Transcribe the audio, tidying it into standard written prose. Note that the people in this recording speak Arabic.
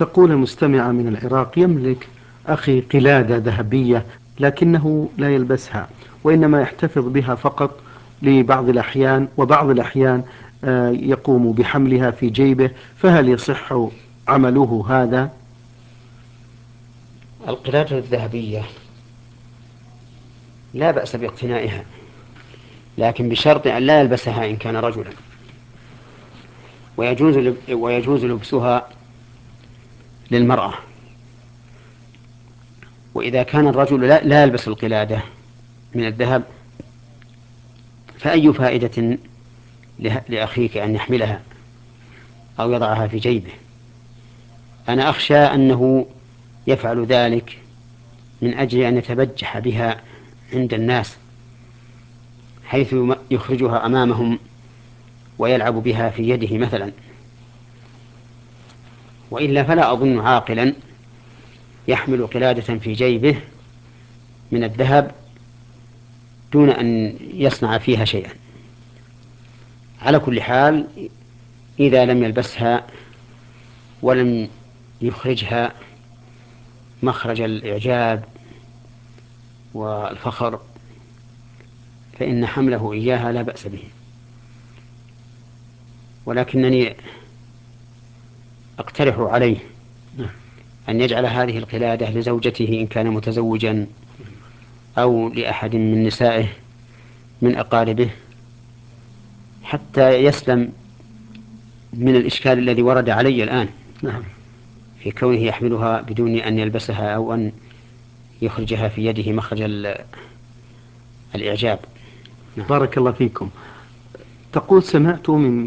تقول المستمعة من العراق: يملك أخي قلادة ذهبية لكنه لا يلبسها، وإنما يحتفظ بها فقط لبعض الأحيان، وبعض الأحيان يقوم بحملها في جيبه، فهل يصح عمله هذا؟ القلادة الذهبية لا بأس باقتنائها، لكن بشرط أن لا يلبسها إن كان رجلا، ويجوز لبسها للمرأة. وإذا كان الرجل لا يلبس القلادة من الذهب، فأي فائدة لأخيك أن يحملها أو يضعها في جيبه؟ أنا أخشى أنه يفعل ذلك من أجل أن يتبجح بها عند الناس، حيث يخرجها أمامهم ويلعب بها في يده مثلا. وإلا فلا أظن عاقلا يحمل قلادة في جيبه من الذهب دون أن يصنع فيها شيئا. على كل حال، إذا لم يلبسها ولم يخرجها مخرج الإعجاب والفخر، فإن حمله إياها لا بأس به. ولكنني أقترح عليه أن يجعل هذه القلادة لزوجته إن كان متزوجا، أو لأحد من نسائه من أقاربه، حتى يسلم من الإشكال الذي ورد علي الآن في كونه يحملها بدون أن يلبسها أو أن يخرجها في يده مخرج الإعجاب. بارك الله فيكم. تقول: سمعت من